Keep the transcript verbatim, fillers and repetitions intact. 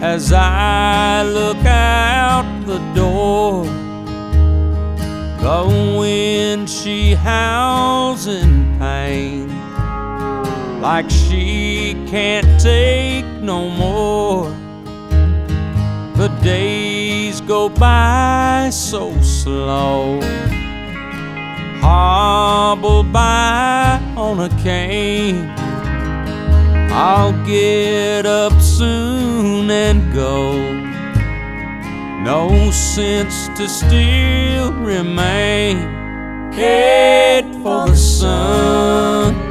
as I look out the door. The wind, she howls in pain, like she can't take no more. The days go by so slow, hobble by on a cane. I'll get up soon and go, no sense to still remain. Head for the sun,